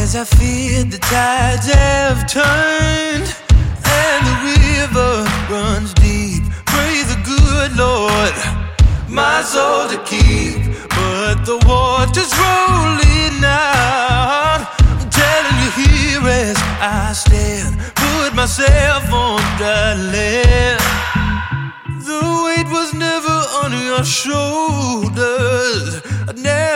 as I feared, the tides have turned and the river runs deep. Pray the good Lord my soul to keep, but the water's rolling out. I'm telling you here as I stand, put myself on dry land. The weight was never on your shoulders.